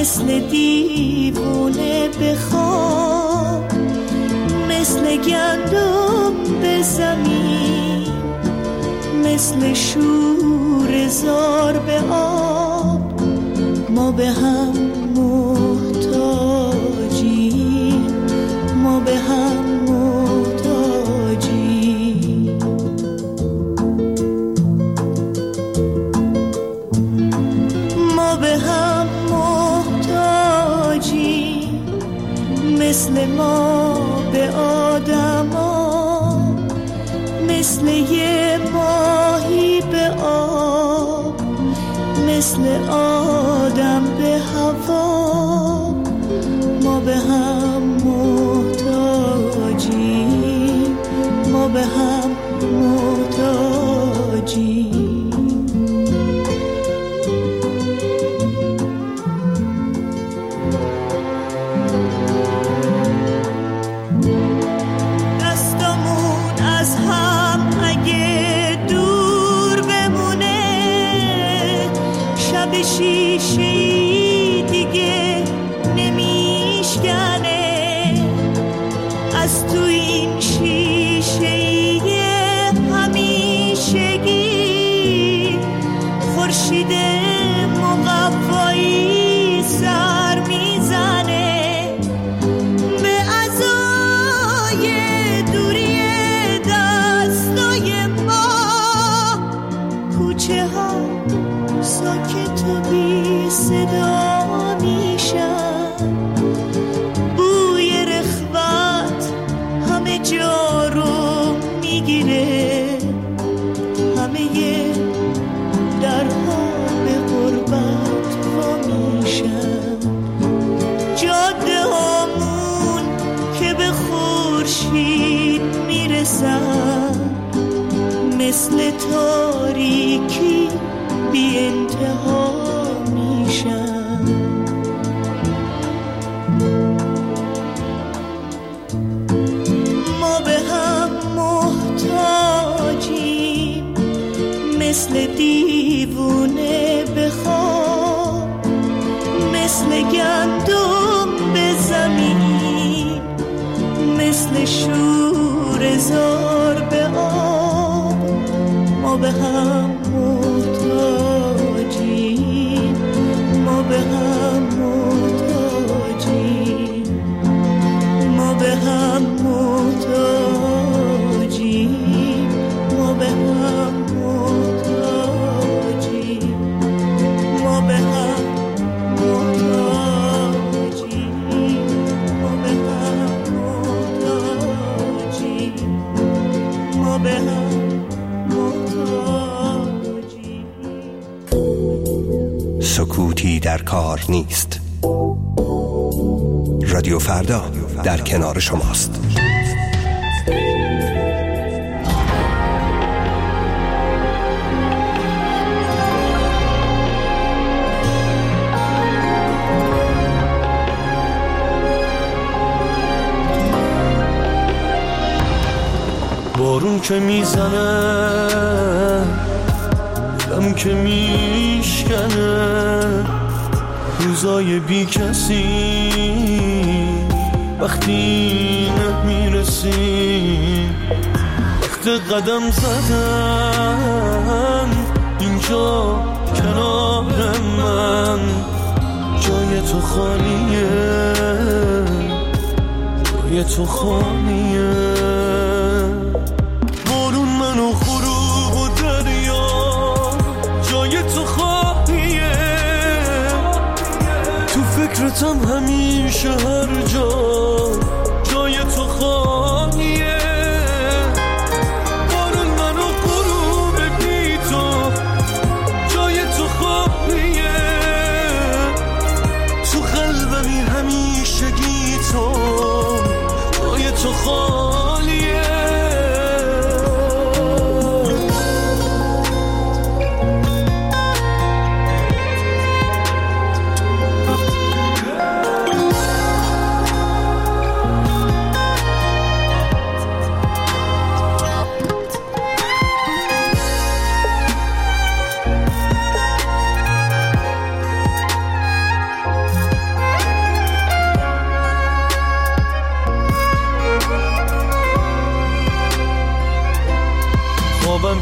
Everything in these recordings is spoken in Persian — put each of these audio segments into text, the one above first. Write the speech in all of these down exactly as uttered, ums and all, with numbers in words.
مثل دیوونه بخواب، مثل گندم به زمین، مثل شور زار به آب. ما به هم محتاجیم، ما به هم محتاجیم. ما به هم محتاجیم، مثل ما به آدما، مثل یه ماهی به آب، مثل آدم به هوا. ما به هم محتاجیم، ما به هم محتاجیم. شیشه‌ای دیگه نمیشکنه، از تو این شیشه‌ای همیشگی خورشید مقوایی سر میزنه. به عزای دوری دستای ما کوچه ها ساکت و بی صدا میشن، بوی رخوت همه جا رو میگیره، همه درها به غربت وا میشن. جاده هامون که به خورشید میرسن، مثل تاریکی بی انتها میشن. ما به هم محتاجیم، مثل دیوونه بخواب، مثل گندم به زمین، مثل شور زار به آب. ما به هم محتاجیم، ما به هم محتاجیم، ما به هم محتاجیم، ما به هم محتاجیم، ما به هم محتاجیم، ما به هم محتاجیم، ما به هم سکوتی در کار نیست. رادیو فردا در کنار شماست. بارون که میزنه، دلم که میشکنه، روزای بی کسی وقتی نمیرسی، وقت قدم زدن اینجا کنار من، جای تو خالیه، جای تو خالیه. بارون منو غروب و دریا، جای تو خالیه، تو فکرتم همیشه هر جا، جای تو خالیه. بارون منو غروب بی تو، جای تو خالیه، تو قلبمی همیشه گی تو، جای تو خالیه.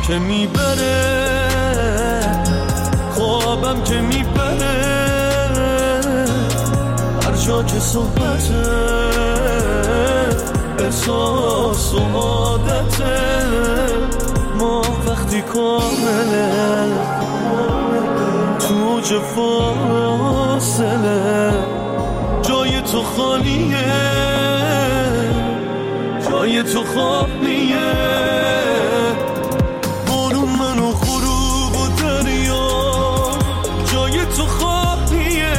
که میبره، خوابم که میبره، هر جا که صحبته، احساس و عادته، ما وقتی کامله تو جه فاصله، جای تو خالیه، جای تو خالیه، بارون منو غروب و دریا، جای تو خالیه،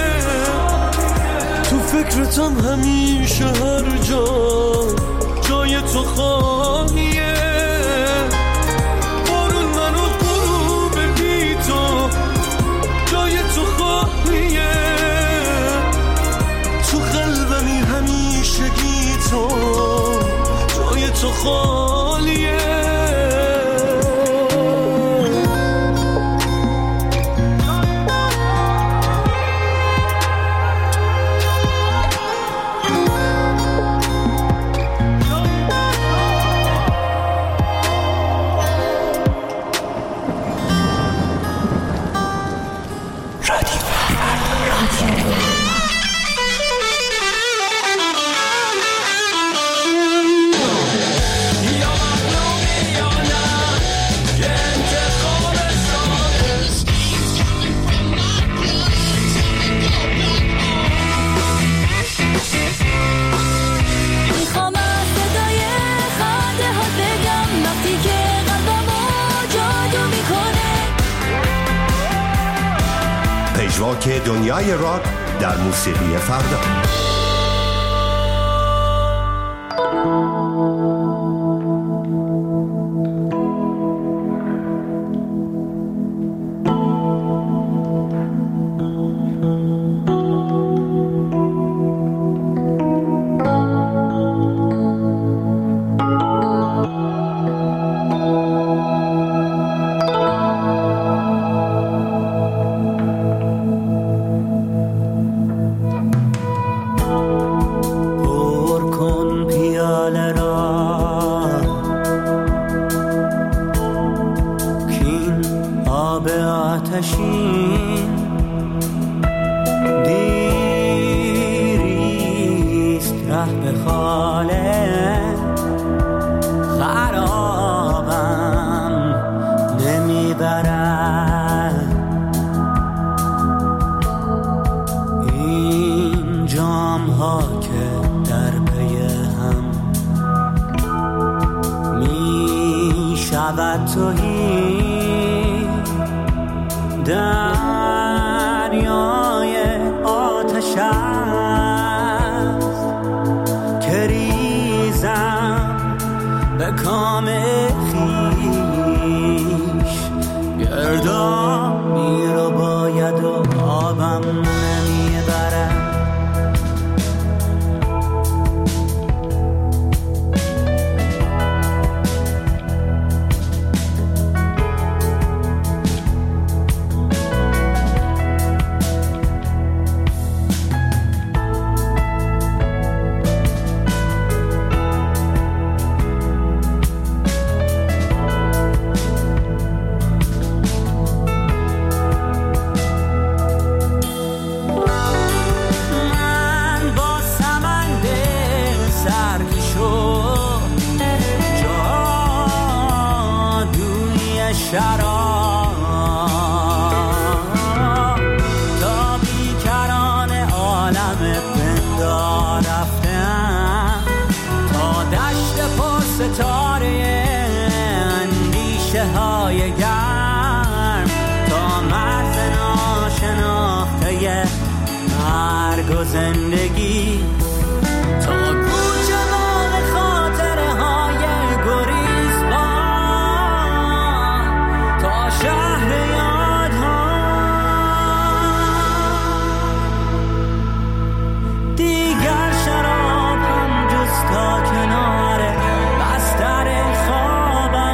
تو فکرتم همیشه هر جا، جای تو خالیه، بارون منو غروب بی تو، جای تو خالیه، تو قلبمی همیشگی تو، جای تو خالیه. پژواک دنیای راک در موسیقی فردا. زندگی تا کوچه مال خاطره های گریزبان تا شهر یادها دیگر شراب هم جز تا کنار بستر خوابم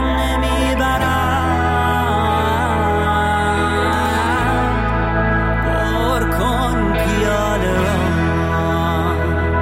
نمیبرم. پر کن پیاله را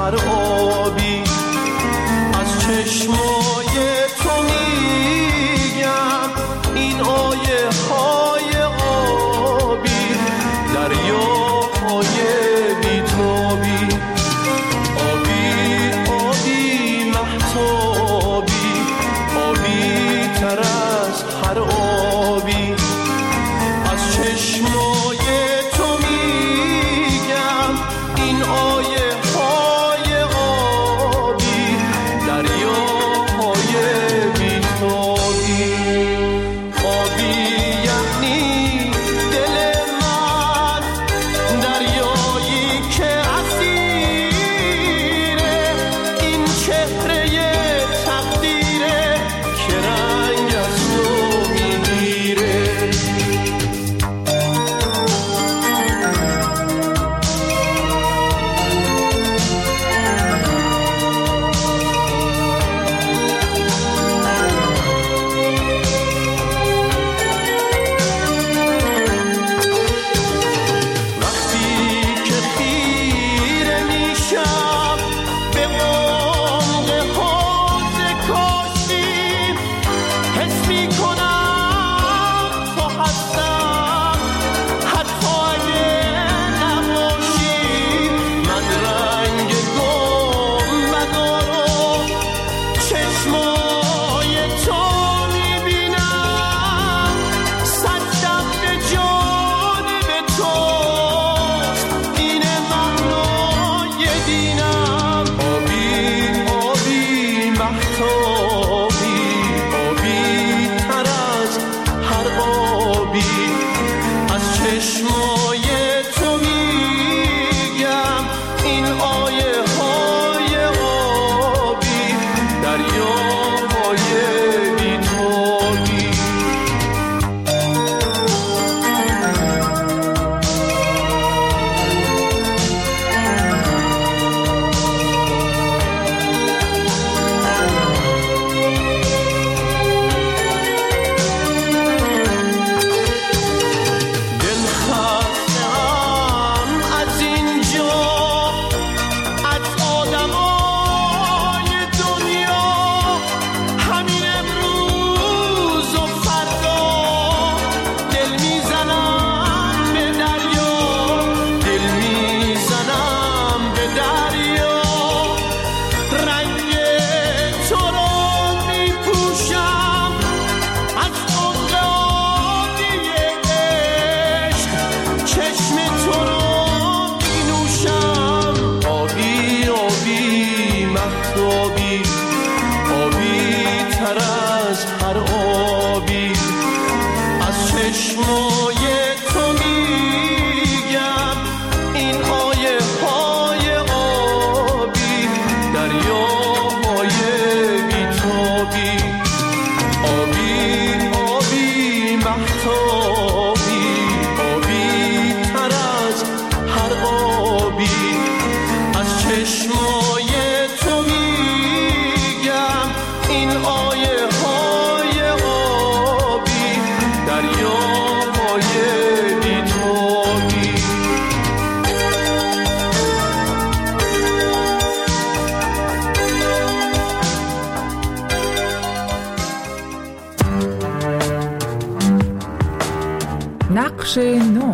هر آبی. از چشمای تو میگم این آیه های آبی، دریاهای بیتابی، آبی آبی مهتابی، آبی تر از هر آبی. از چشمای تو میگم این آیه های آبی، دریاهای بیتابی. آبی یعنی دل من، دریایی که اسیره این چهره تقدیره که رنگ از تو میگیره. نقش نو.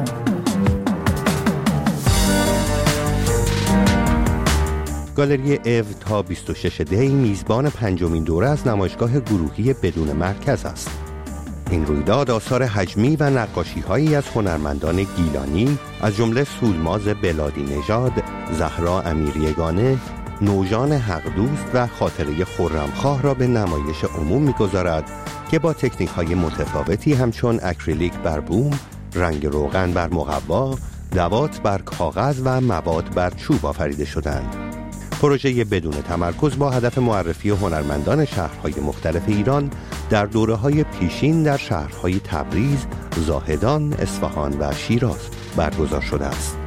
گالری او تا بیست و شش دی میزبان پنجمین دوره از نمایشگاه گروهی بدون مرکز است. این رویداد آثار حجمی و نقاشی‌هایی از هنرمندان گیلانی از جمله سولماز بلادی نژاد، زهرا امیریگانه، نوژان حقدوست و خاطره خرمخواه را به نمایش عموم می‌گذارد که با تکنیک‌های متفاوتی همچون اکریلیک بر بوم، رنگ روغن بر مقوا، دوات بر کاغذ و مواد بر چوب آفریده شدند. پروژه بدون تمرکز با هدف معرفی هنرمندان شهرهای مختلف ایران در دوره‌های پیشین در شهرهای تبریز، زاهدان، اصفهان و شیراز برگزار شده است.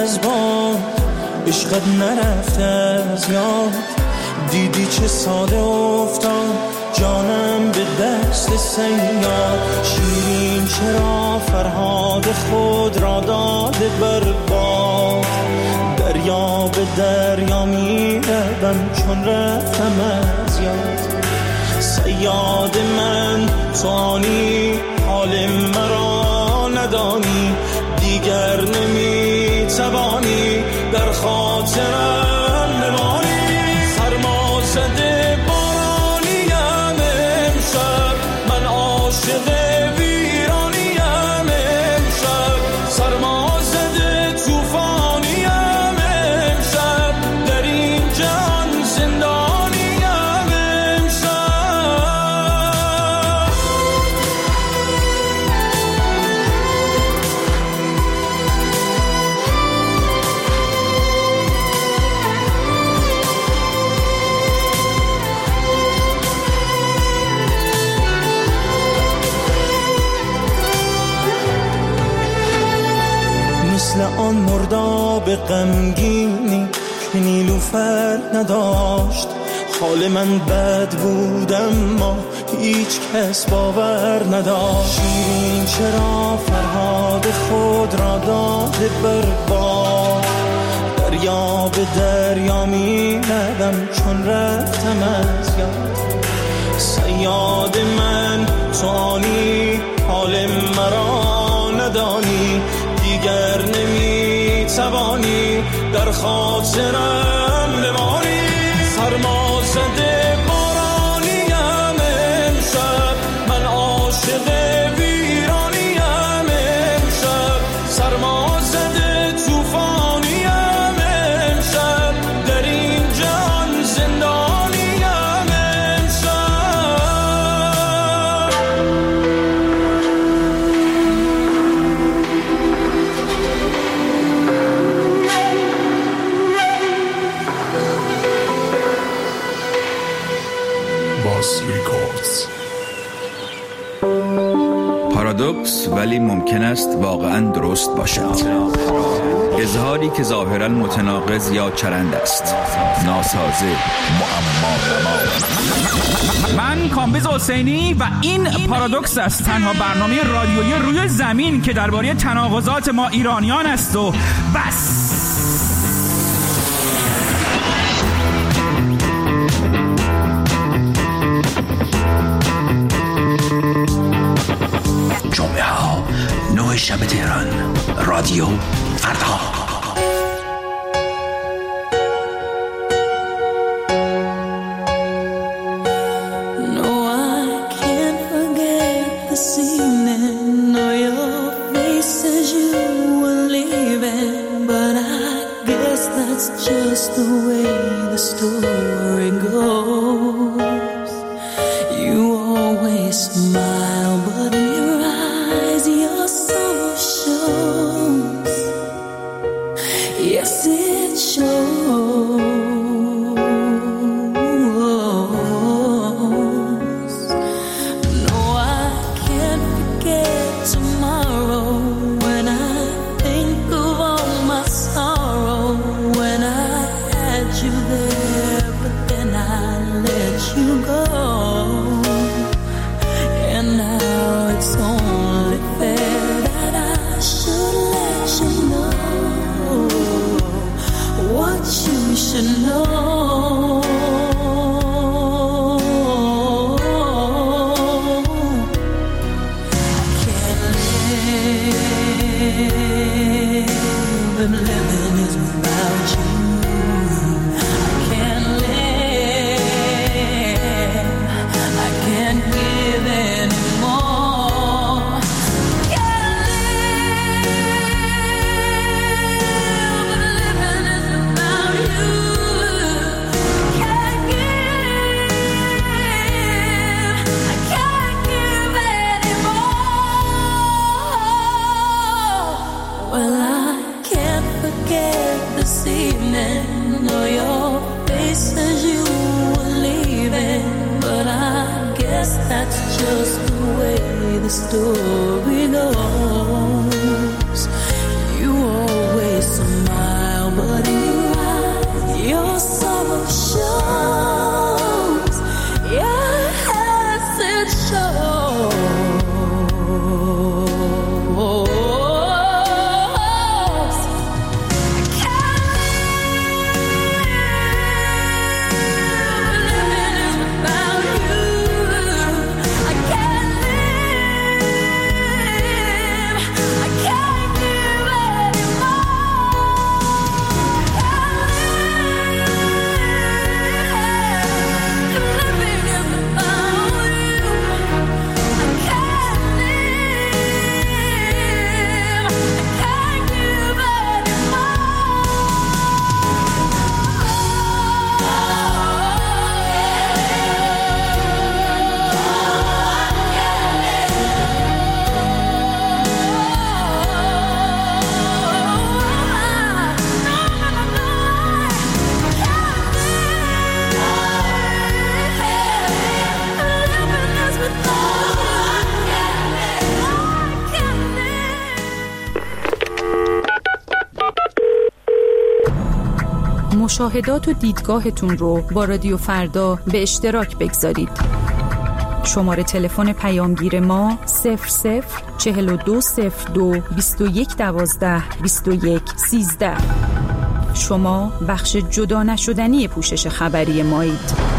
از باد عشقت نرفته از یاد دیدی چه ساده افتاد جانم به دست صیاد شیرین چرا فرهاد خود را داده بر باد دریا به دریا می روم چون رفتم از یاد صیاد من توانی حال مرا ندانی دیگر نمی توانی در خاطرم بمانی سرما زده بارانیم امشب من عاشق ویرانیم امشب سرما زده توفانیم امشب در این جهان زندانیم امشب مثل آن مرداب غمگینی که نیلوفر نداشت حال من بد بود اما هیچ کس باور نداشت شیرین چرا فرهاد خود را داده بر باد دریا به دریا می روم چون رفتم از یاد صیاد من توانی حال مرا ندانی دیگر نمی توانی در خاطرم بمانی سرما زده بارانیم امشب من عاشق ویرانیم امشب سرما زده توفانیم امشب در این جهان زندانیم امشب پارادوکس ولی ممکن است واقعاً درست باشد. اظهاری که ظاهراً متناقض یا چرند است، ناسازه، معما. من کامبیز حسینی و این پارادوکس است، تنها برنامه رادیویی روی زمین که درباره تناقضات ما ایرانیان است و بس. جمعه ها نه شب تهران رادیو فردا. Just the way the story goes. You always smile, but in your eyes your soul shows. Yes, it shows. No, I can't forget tomorrow when I think of all my sorrow. When I had you there, but then I let you go. And now it's only fair that I should let you know what you should know. I can't live, and living is without you. That's just the way the story goes. You always smile. مشاهدات و دیدگاهتون رو با رادیو فردا به اشتراک بگذارید. شماره تلفن پیامگیر ما صفر صفر چهل و دو صفر دو بیست و یک دوازده بیست و یک سیزده. شما بخش جدا نشدنی پوشش خبری مایید.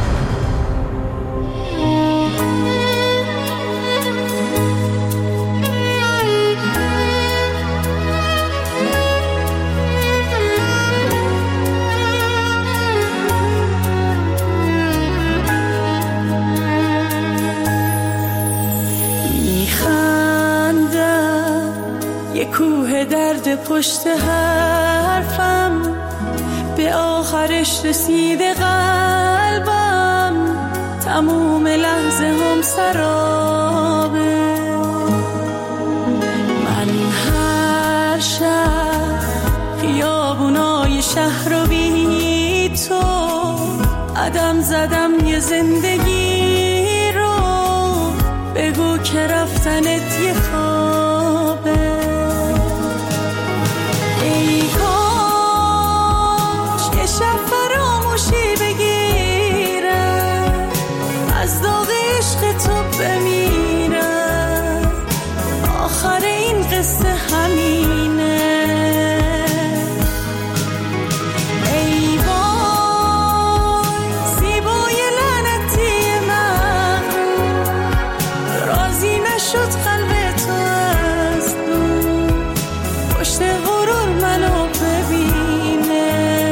کوه درد پشت حرفم به آخرش رسیده قلبم، تموم لحظه هم سرابه. من هر شب خیابونای شهر رو بی تو عدم زدم یه زندگی رو، بگو که رفتنت یه خوابه. شب فراموشی بگیرم، از داغ عشق تو بمیرم، آخر این قصه همینه. ای وای زیبای لعنتی مغرور، راضی نشد قلب تو از دور، پشت غرور منو ببینه.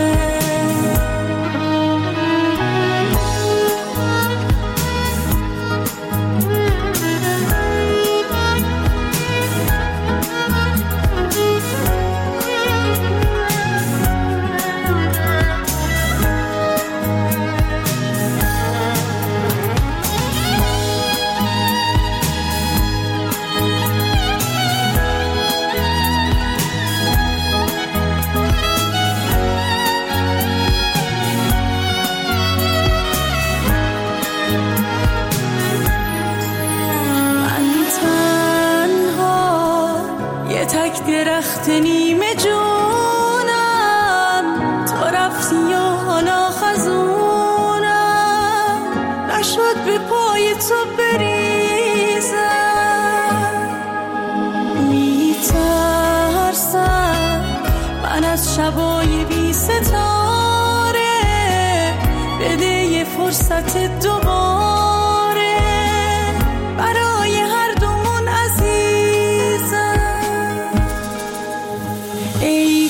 درخت نیمه جونم، تو رفتی و حالا خزونم، نشد به پای تو بریزم. میترسم من از شبای بی ستاره، بده یه فرصت دوباره برای هر دومون عزیزم. ای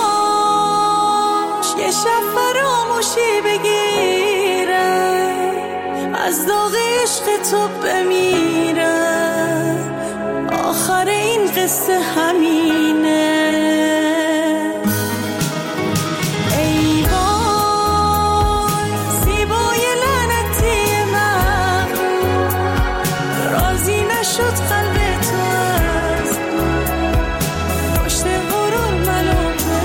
کاش یه شب فراموشی بگیرم، از داغ عشق تو بمیرم، آخر این قصه همینه. ای وای زیبای لعنتی مغرور، راضی نشد قلب تو از دور، پشت غرور منو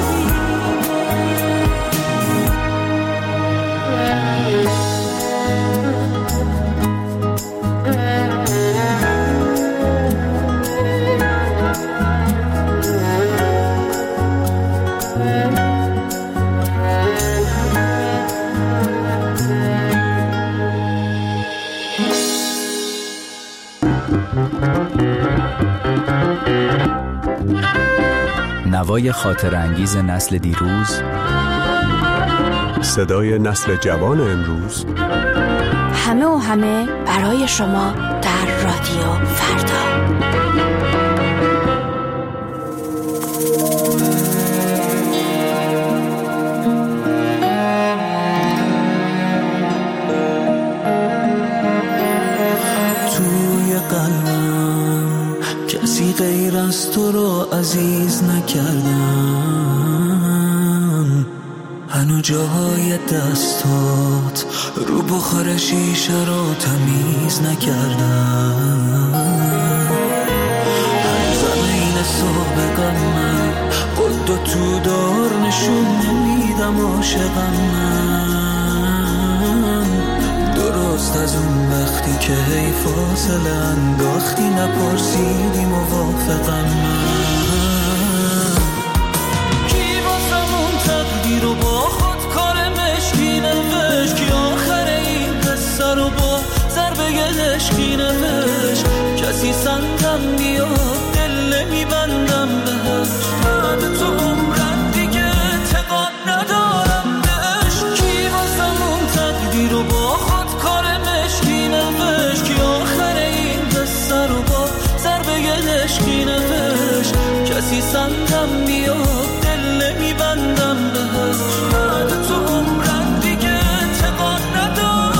نوای خاطر انگیز نسل دیروز، صدای نسل جوان امروز، همه و همه برای شما در رادیو فردا. توی قلبم کسی غیر از تو رو عزیز نکردم، هنو جاهای دستات رو بخار شیشه رو تمیز نکردم. هر زمین صبح غمم قد و تو دار نشون نمیدم عاشقم من، درست از اون وقتی که هی فاصله انداختی نپرسیدی موافقم من. کی واسمون تقدیر رو با خود کار سنتم بیا دل میبندم بهش بعد تو عمرم دیگه تقاد ندارم بهش کی واسمون تقدیر رو با خود کار مشکی نوش کی آخر این قصه رو با ضربه عشقی نوش کسی سنتم بیا دل میبندم بهش بعد تو عمرم دیگه تقاد ندارم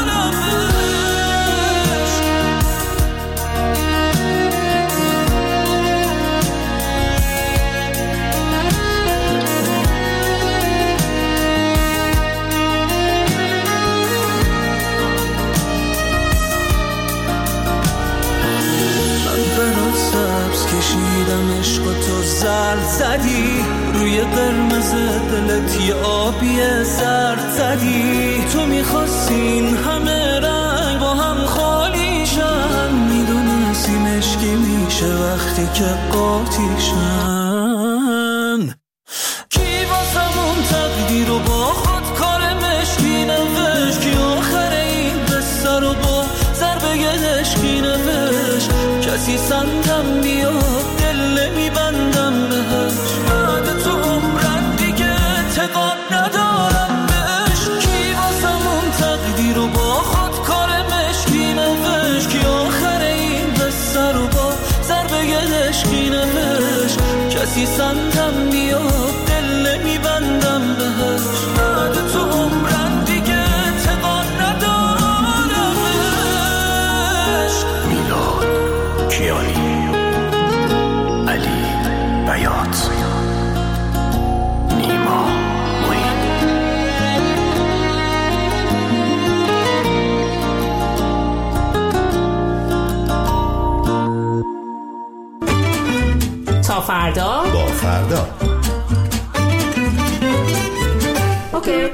کشیدم عشق تو زرد زدی روی قرمز دلت یه آبی زرد زدی تو میخواستی این همه رنگ با هم خالی شن میدونستی مشکی میشه وقتی که قاطی شن کی واسمون تقدیر رو با خود کار مشکی نوش کی آخر این قصه رو با ضربه عشقی نوش کسی سنتم بیا دل میبندم بهش بعد تو عمرم دیگه تقاد ندارم بهش کی واسمون تقدیر رو با خود کار مشکی نوش کی آخر این قصه رو با ضربه عشقی نوش کسی سنتم بیا دل میبندم بهش بعد تو عمرم دیگه تقاد ندارم بهش میلاد کیانی علی بیات نیما معین تا فردا با فردا اوکی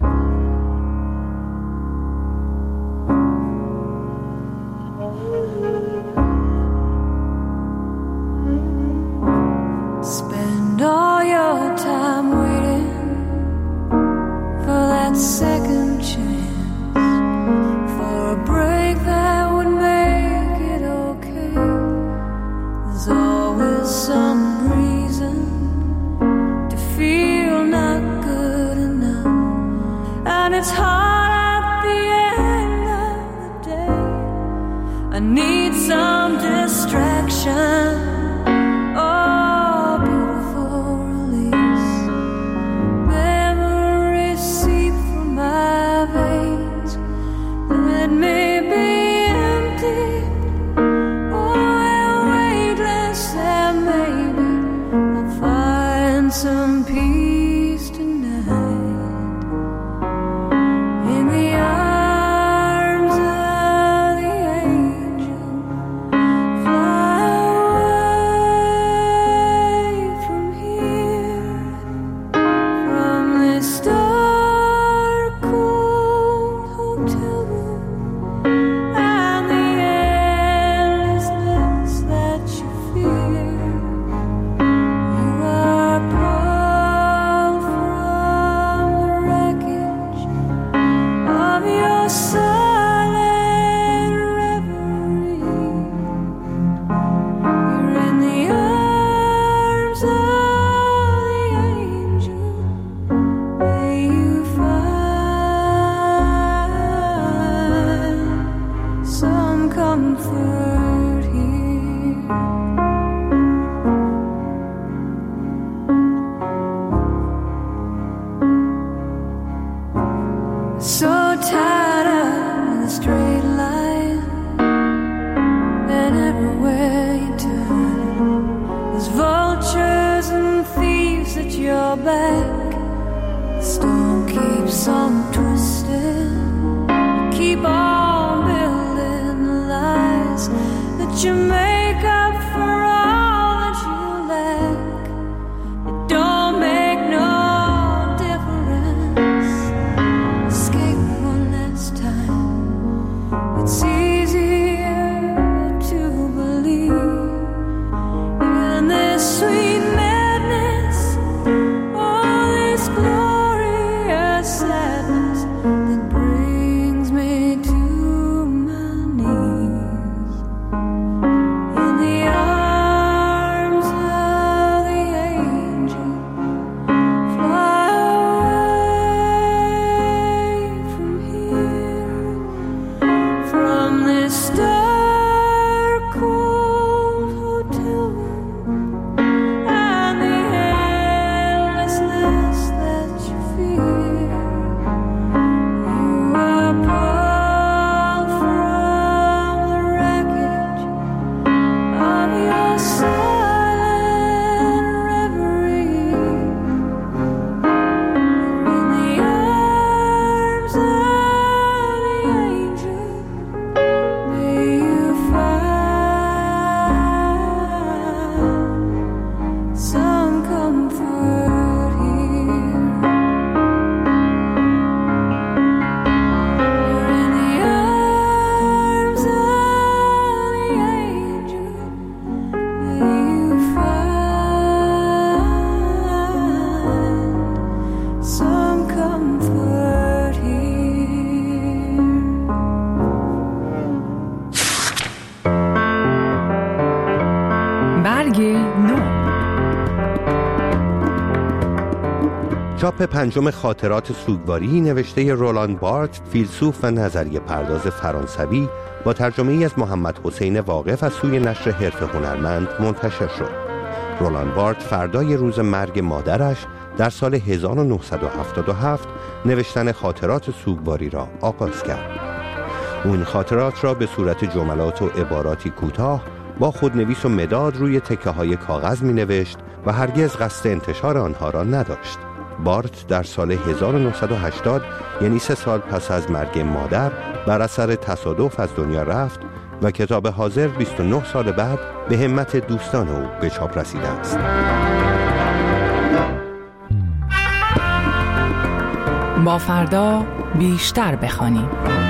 Spend all your time waiting for that second chance, for a break that would make it okay. There's always some reason to feel not good enough, and it's hard at the end of the day. I need some distraction. Some peace tonight in the arms of the angel. Fly away from here, from this dark, cold hotel room and the endlessness that you fear. You are silent reverie. You're in the arms of the angel. May you find some comfort here. So tired of straight line, and everywhere you turn there's vultures and thieves at your back. The storm keeps on twisting. Keep on building the lies that you make up for all that you lack. It don't make no difference. Escape one last time. It's easier to believe in this sweet madness, all this glorious sadness that brings me to my knees. comfort here. برگ نو. چاپ پنجم خاطرات سوگواری نوشته رولان بارت، فیلسوف و نظریه پرداز فرانسوی، با ترجمه ای از محمد حسین واقف از سوی نشر حرف هنرمند منتشر شد. رولان بارت فردای روز مرگ مادرش در سال هزار و نهصد و هفتاد و هفت نوشتن خاطرات سوگواری را آغاز کرد. اون خاطرات را به صورت جملات و عباراتی کوتاه با خودنویس و مداد روی تکه های کاغذ می نوشت و هرگز قصد انتشار آنها را نداشت. بارت در سال هزار و نهصد و هشتاد، یعنی سه سال پس از مرگ مادر، بر اثر تصادف از دنیا رفت و کتاب حاضر بیست و نه سال بعد به همت دوستان او به چاپ رسیده است. با فردا بیشتر بخوانیم.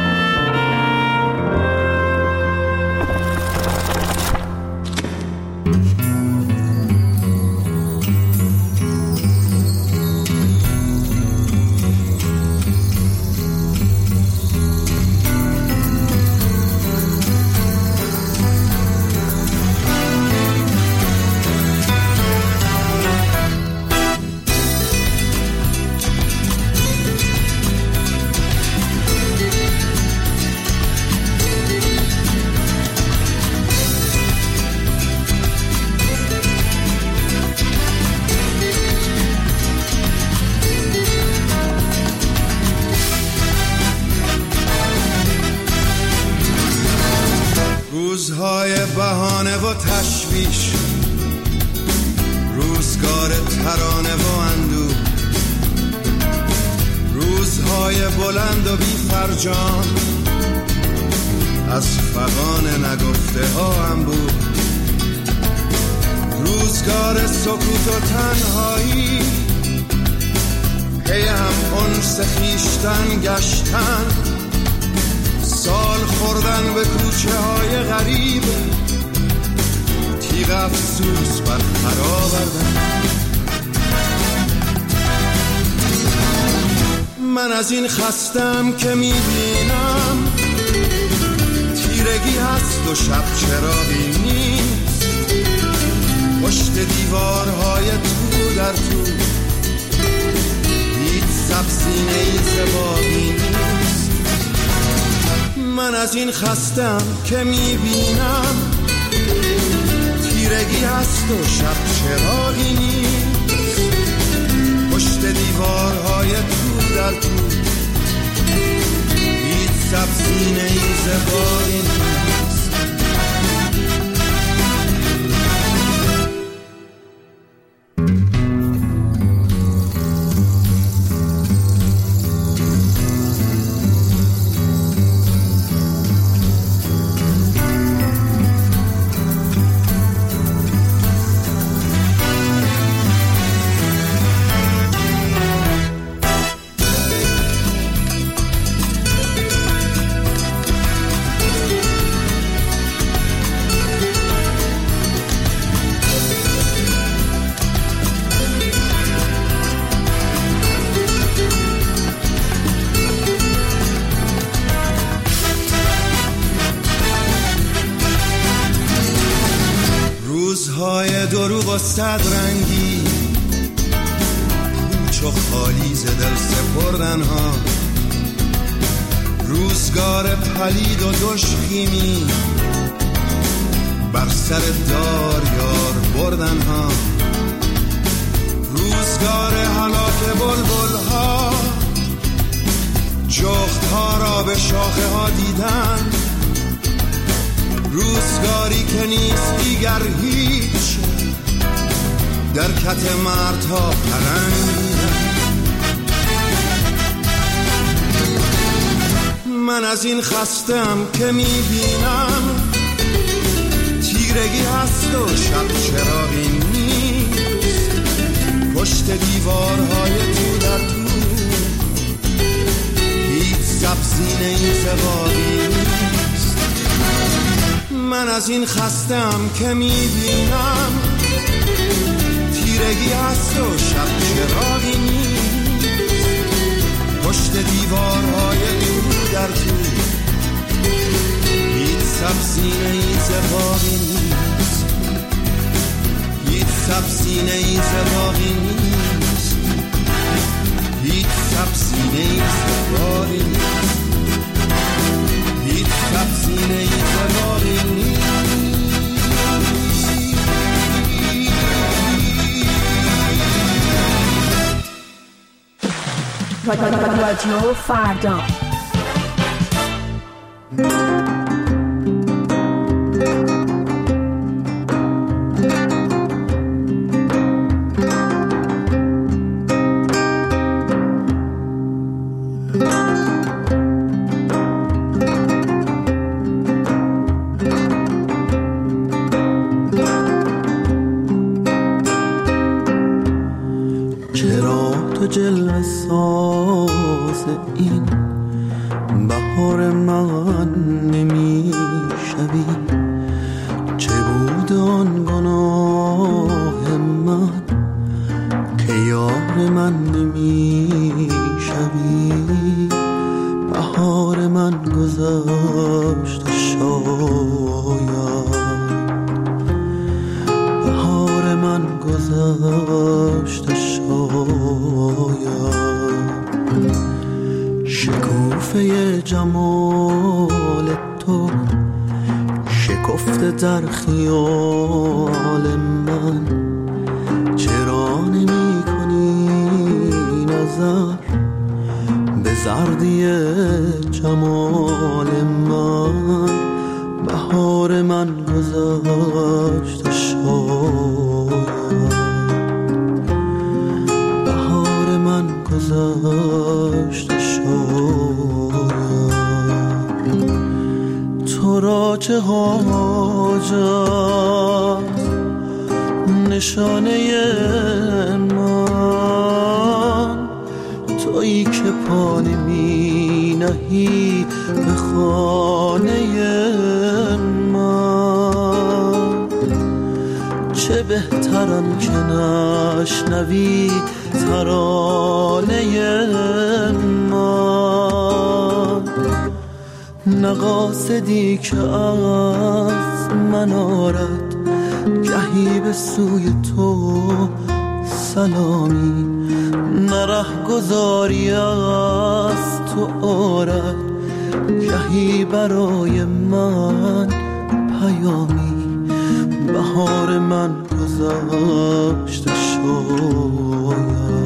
روزهای بهانه و تشویش، روزگار ترانه و اندوه، روزهای بلند و بی فرجام، از فغان نگفته ها انبوه، روزگار سکوت و تنهایی، پی هم انس خویشتن گشتن، سال خوردن به کوچه های غریب، تیغ افسوس بر پر آوردن. من از این خستم که میبینم تیرگی هست و شب چراغی نیست، پشت دیوارهای تو در تو هیچ سبزینه‌ای زبانی نیست. من از این خستم که میبینم تیرگی هست و شب چراغی نیست، پشت دیوارهای تو در تو هیچ سبزینه‌ای زبانی نیست. روزهای دروغ و صد رنگی، کوچ و خالی ز دل سپردن ها، روزگار پلید و دشخیمی، بر سر دار یار بردن ها، روزگار هلاک بلبل ها، جخت ها را به شاخه ها دیدن، روزگاری که نیست دیگر هیچ، در کت مردها پرنگ. من از این خستم که میبینم تیرگی هست و شب چراغی نیست، پشت دیوارهای تو در تو هیچ سبزینه‌ای زبانی نیست. من از این خستم که میبینم تیرگی هست و شب چراغی نیست، سینه ای زباقی نیست، هیچ سب سینه ای زباقی نیست، هیچ سب سینه ای زباقی نیست، هیچ سب سینه ای زباقی نیست. رادیو فردا. جلوه ساز این بهار من نمی شوی، چه بود آن گناه من که یار من نمی شوی. بهار من گذشت شاید، بهار من گذشت شاید، شکوفه جمال تو شکفته در خیال من. چرا نمی کنی نظر به زردی جمال من؟ بهار من گذشت شاید، بهار من گذشت شاید. تو را چه حاجت نشانه من، تویی که پا نمی نهی به خانه من. چه بهترم که نشنوی ترانه من، نه قاصدی که از من آرد گهی به سوی تو سلامی، نه ره گذاری از تو آرد گهی برای من پیامی. بهار من گذشت شاید،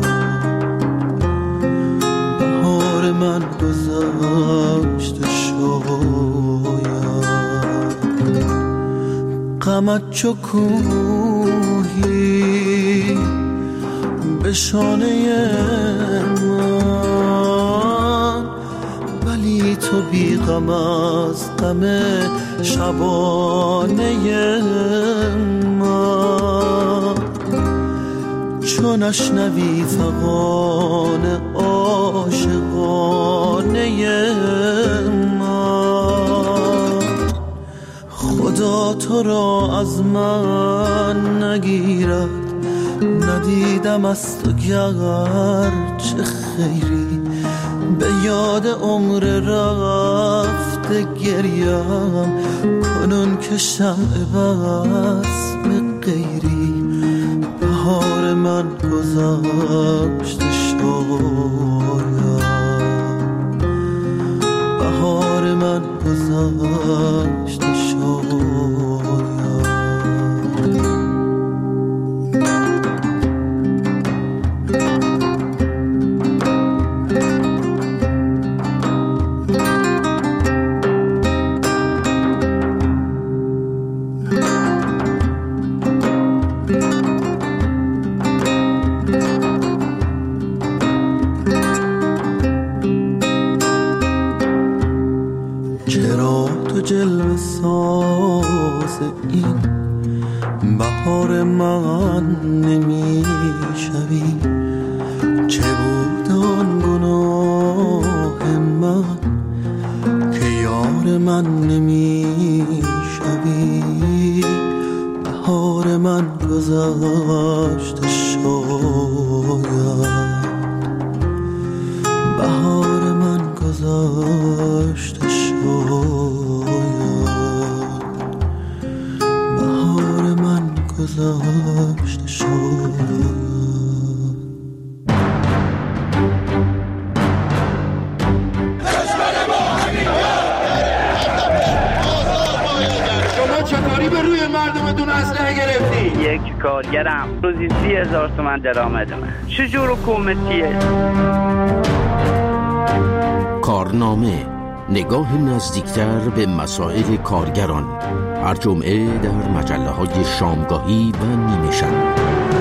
بهار من گذشت شاید. غمت چو کوهی به شانه من، ولی تو بی غم از غم شبانه من. چون نشنوی فغان عاشقانه من، خدا تو را از من نگیرد. ندیدم از تو گر چه خیری، به یاد عمر رفته گریم کنون که شمع بزم غیری. بهار من گذشت شاید، بهار من گذشت شاید. جلوه ساز این بهار من نمی شوی، چه بود آن گناه من که یار من نمی شوی. بهار من گذشت شاید، بهار من گذشت شاید. گذاشته شد. چطوری به روی مردمتون اسلحه گرفتی؟ یک کارگرم روزی سی هزار تومن درآمد من. چجور حکومتیه؟ کارنامه، نگاه نزدیکتر به مسائل کارگران، هر جمعه در مجله های شامگاهی و نیمه شب.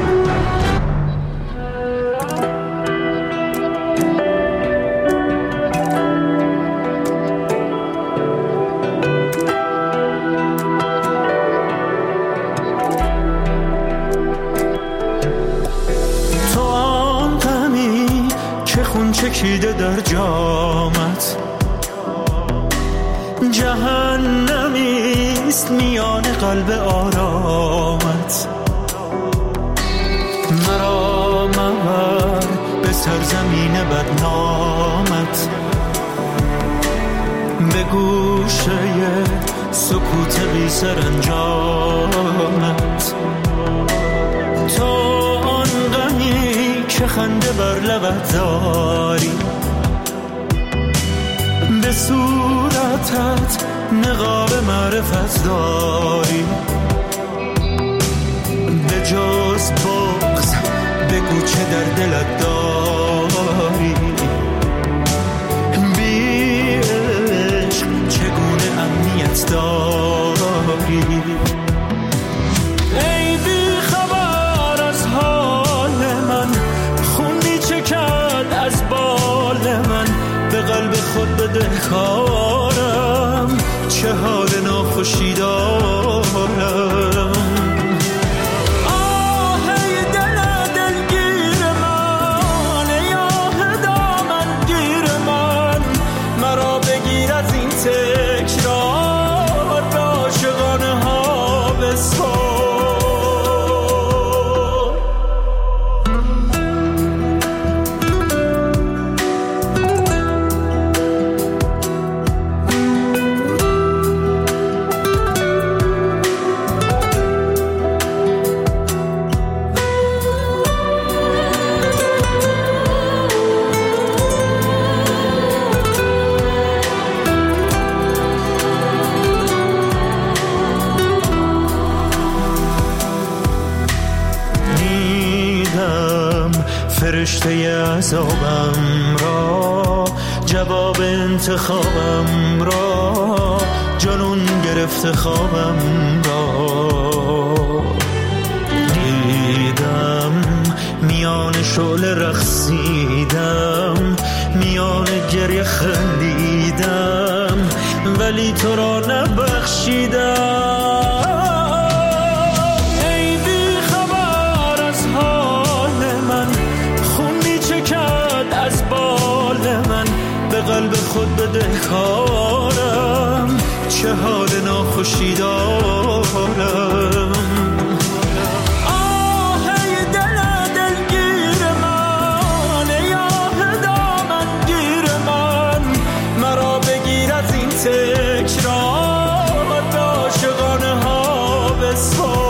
چکیده در جامت جهنمیست میان قلب آرامت. مرا مبر به سرزمین بدنامت، به گوشه سکوت بی سرانجامت. تو آن غمی که خنده بر لبت داری، به صورتت نقاب معرفت داری. به جز بغض بگو چه در دلت داری. بی عشق چگونه امنیت داری. ای بی خبر از حال من، خون می چکد از بال من. به قلب خود بده کارم، چه حال ناخوشی دارم. آه ای دل دلگیر من، ای آه دامن گیر من. مرا بگیر از این تکرار، به عاشقانه ها بسپار. فرشته عذابم را، جواب انتخابم را، جنون گرفته خوابم را. دیدم میان شعله رقصیدم، میان گریه خندیدم، ولی تو را نبخشیدم. به قلب خود بده کارم، چه حال ناخوشی دارم. آه ای دل دلگیر من، ای آه دامن گیر من. مرا بگیر از این تکرار، به عاشقانه ها بسپار.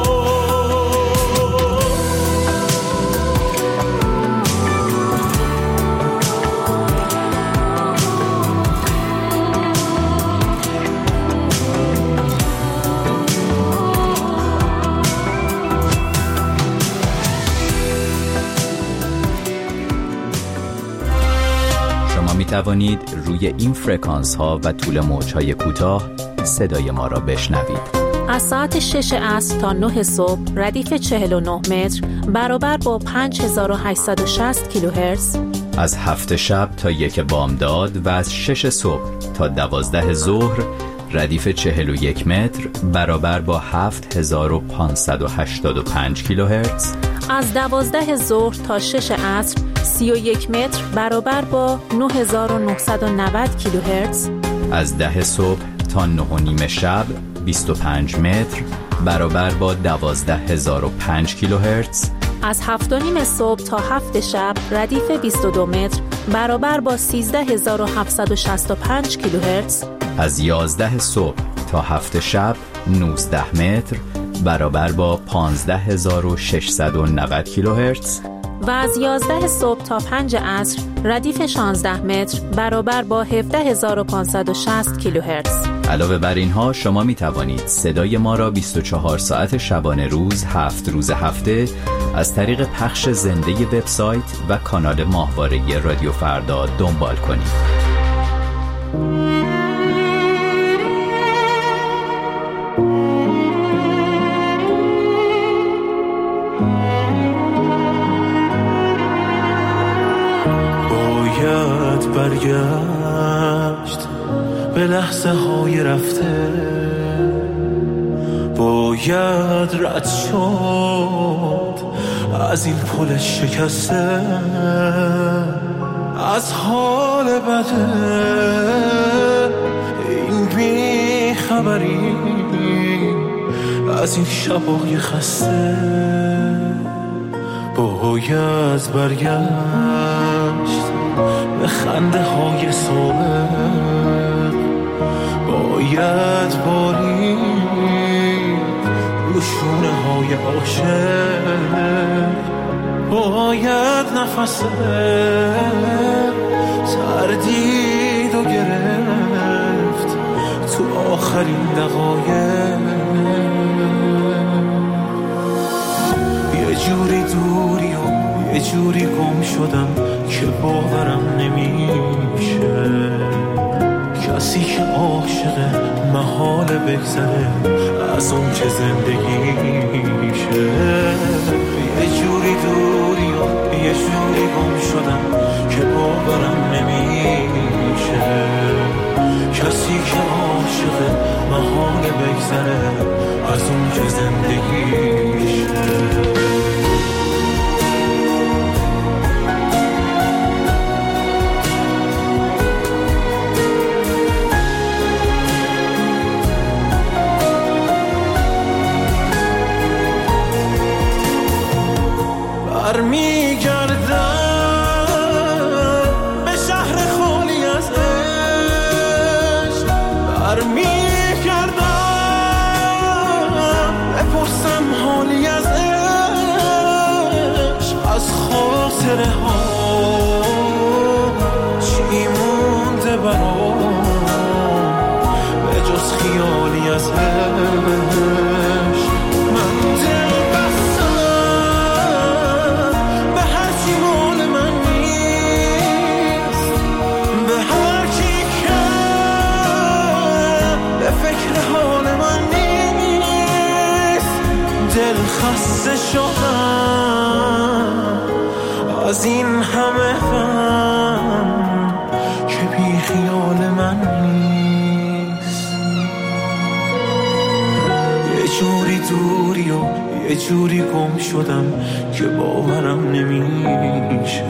می توانید روی این فرکانس ها و طول موج های کوتاه صدای ما را بشنوید. از ساعت شش عصر تا نه صبح ردیف چهل و نه متر برابر با پنج هزار و هشتصد و شصت کیلوهرتز. از هفت شب تا یک بامداد و از شش صبح تا دوازده ظهر ردیف چهل و یک متر برابر با هفت هزار و پانصد و هشتاد و پنج کیلوهرتز. از دوازده ظهر تا شش عصر سی و یک متر برابر با نه هزار و نهصد و نود کیلوهرتز. از ده صبح تا نه و نیم شب بیست و پنج متر برابر با دوازده هزار و پنج کیلوهرتز. از هفت و نیم صبح تا هفت شب ردیف بیست و دو متر برابر با سیزده هزار و هفتصد و شصت و پنج کیلوهرتز. از یازده صبح تا هفت شب نوزده متر برابر با پانزده هزار و ششصد و نود کیلوهرتز و از یازده صبح تا پنج عصر ردیف شانزده متر برابر با هفده هزار و پانصد و شصت کیلوهرتز. علاوه بر اینها شما می توانید صدای ما را بیست و چهار ساعت شبانه روز هفت روز هفته از طریق پخش زنده وبسایت و کانال ماهواره رادیو فردا دنبال کنید. باید برگشت به لحظه های رفته، باید رد شد از این پل شکسته، از حال بده این بی خبری، از این شبای خسته. باید برگشت به خنده های صبح، باید بارید رو شونه های عاشق، باید نفس تردید و گرفت تو آخرین دقایق. یه جوری دوری و یه جوری گم شدم که باورم نمیشه، کسی که عاشق محال بگذره از اون که زندگیشه. یه جوری دوری و یه جوری گم شدم که باورم نمیشه، کسی که عاشق محال بگذره از اون که زندگیشه. برمیگردم به شهر خالی از عشق، برمیگردم بپرسم حالی از عشق، از خاطره ها چی مونده برام به جز خیالی از عشق. خسته شدم از این همه غم که بی خیال من نیست. یه جوری دوری و یه جوری گم شدم که باورم نمیشه،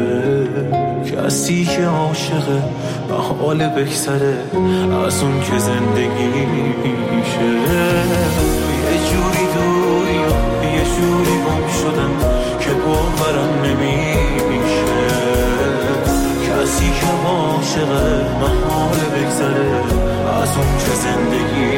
کسی که عاشقه به حال بگذره از اون که زندگیشه. یه جوری دوری و یه جوری گم شدم که باورم نمیشه، کسی که عاشقه محال بگذره از اون که زندگی